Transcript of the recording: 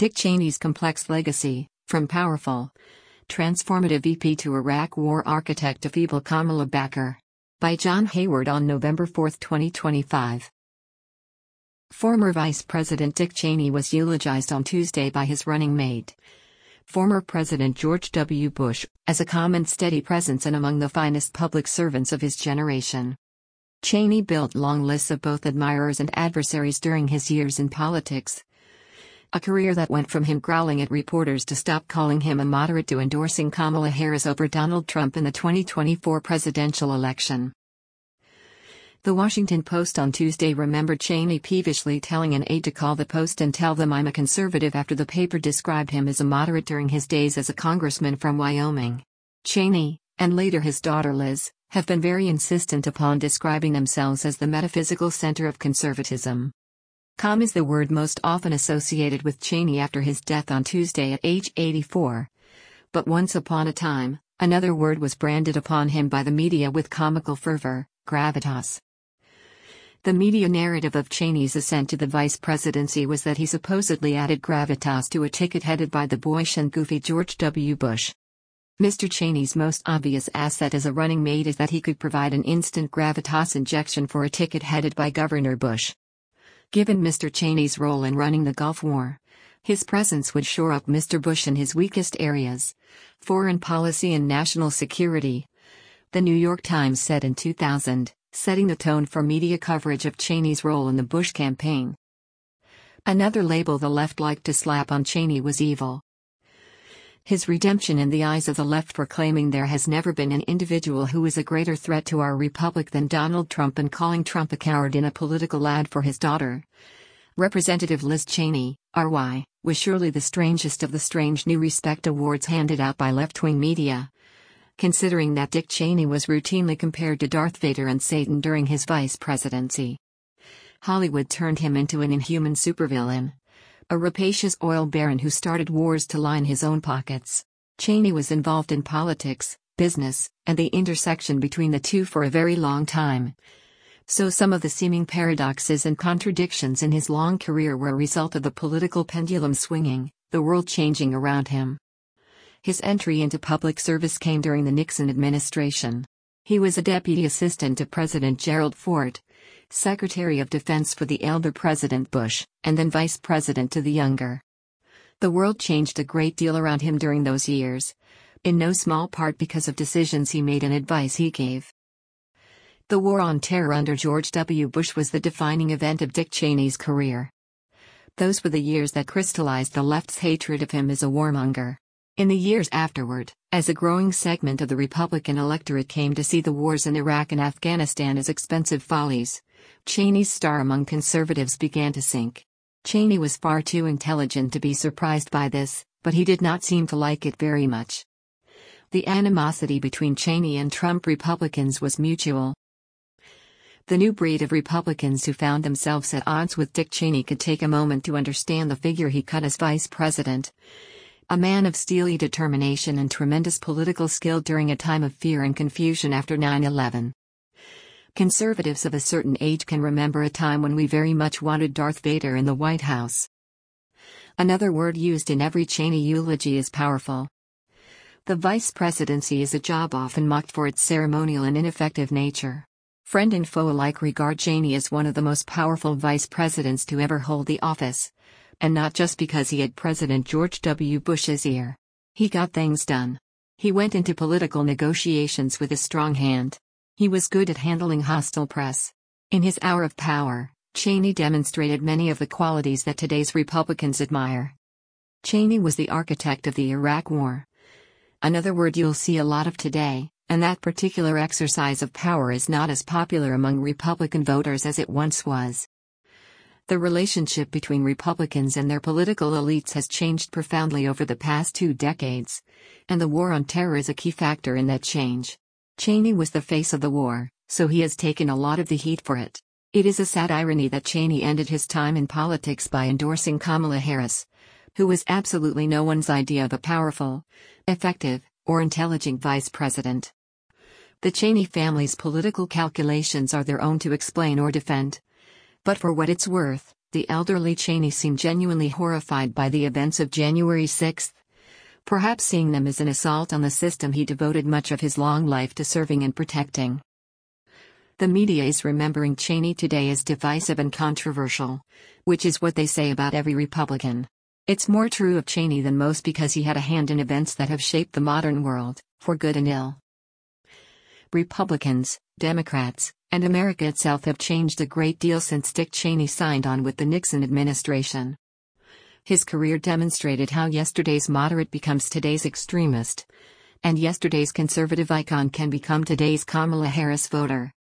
Dick Cheney's complex legacy, from powerful, transformative VP to Iraq war architect to feeble Kamala backer. By John Hayward on November 4, 2025. Former Vice President Dick Cheney was eulogized on Tuesday by his running mate, former President George W. Bush, as a calm and steady presence and among the finest public servants of his generation. Cheney built long lists of both admirers and adversaries during his years in politics. A career that went from him growling at reporters to stop calling him a moderate to endorsing Kamala Harris over Donald Trump in the 2024 presidential election. The Washington Post on Tuesday remembered Cheney peevishly telling an aide to call the Post and tell them I'm a conservative after the paper described him as a moderate during his days as a congressman from Wyoming. Cheney, and later his daughter Liz, have been very insistent upon describing themselves as the metaphysical center of conservatism. Calm is the word most often associated with Cheney after his death on Tuesday at age 84. But once upon a time, another word was branded upon him by the media with comical fervor: gravitas. The media narrative of Cheney's ascent to the vice presidency was that he supposedly added gravitas to a ticket headed by the boyish and goofy George W. Bush. Mr. Cheney's most obvious asset as a running mate is that he could provide an instant gravitas injection for a ticket headed by Governor Bush. Given Mr. Cheney's role in running the Gulf War, his presence would shore up Mr. Bush in his weakest areas: foreign policy and national security. The New York Times said in 2000, setting the tone for media coverage of Cheney's role in the Bush campaign. Another label the left liked to slap on Cheney was evil. His redemption in the eyes of the left for claiming there has never been an individual who is a greater threat to our republic than Donald Trump and calling Trump a coward in a political ad for his daughter, Representative Liz Cheney, RY, was surely the strangest of the strange new respect awards handed out by left-wing media, considering that Dick Cheney was routinely compared to Darth Vader and Satan during his vice presidency. Hollywood turned him into an inhuman supervillain, a rapacious oil baron who started wars to line his own pockets. Cheney was involved in politics, business, and the intersection between the two for a very long time. So some of the seeming paradoxes and contradictions in his long career were a result of the political pendulum swinging, the world changing around him. His entry into public service came during the Nixon administration. He was a deputy assistant to President Gerald Ford, Secretary of Defense for the elder President Bush, and then Vice President to the younger. The world changed a great deal around him during those years, in no small part because of decisions he made and advice he gave. The War on Terror under George W. Bush was the defining event of Dick Cheney's career. Those were the years that crystallized the left's hatred of him as a warmonger. In the years afterward, as a growing segment of the Republican electorate came to see the wars in Iraq and Afghanistan as expensive follies, Cheney's star among conservatives began to sink. Cheney was far too intelligent to be surprised by this, but he did not seem to like it very much. The animosity between Cheney and Trump Republicans was mutual. The new breed of Republicans who found themselves at odds with Dick Cheney could take a moment to understand the figure he cut as vice president. A man of steely determination and tremendous political skill during a time of fear and confusion after 9/11. Conservatives of a certain age can remember a time when we very much wanted Darth Vader in the White House. Another word used in every Cheney eulogy is powerful. The vice presidency is a job often mocked for its ceremonial and ineffective nature. Friend and foe alike regard Cheney as one of the most powerful vice presidents to ever hold the office. And not just because he had President George W. Bush's ear. He got things done. He went into political negotiations with a strong hand. He was good at handling hostile press. In his hour of power, Cheney demonstrated many of the qualities that today's Republicans admire. Cheney was the architect of the Iraq War. Another word you'll see a lot of today, and that particular exercise of power is not as popular among Republican voters as it once was. The relationship between Republicans and their political elites has changed profoundly over the past 2 decades, and the war on terror is a key factor in that change. Cheney was the face of the war, so he has taken a lot of the heat for it. It is a sad irony that Cheney ended his time in politics by endorsing Kamala Harris, who was absolutely no one's idea of a powerful, effective, or intelligent vice president. The Cheney family's political calculations are their own to explain or defend. But for what it's worth, The elderly Cheney seemed genuinely horrified by the events of January 6, perhaps seeing them as an assault on the system he devoted much of his long life to serving and protecting. The media is remembering Cheney today as divisive and controversial, which is what they say about every Republican. It's more true of Cheney than most because he had a hand in events that have shaped the modern world, for good and ill. Republicans, Democrats, and America itself have changed a great deal since Dick Cheney signed on with the Nixon administration. His career demonstrated how yesterday's moderate becomes today's extremist, and yesterday's conservative icon can become today's Kamala Harris voter.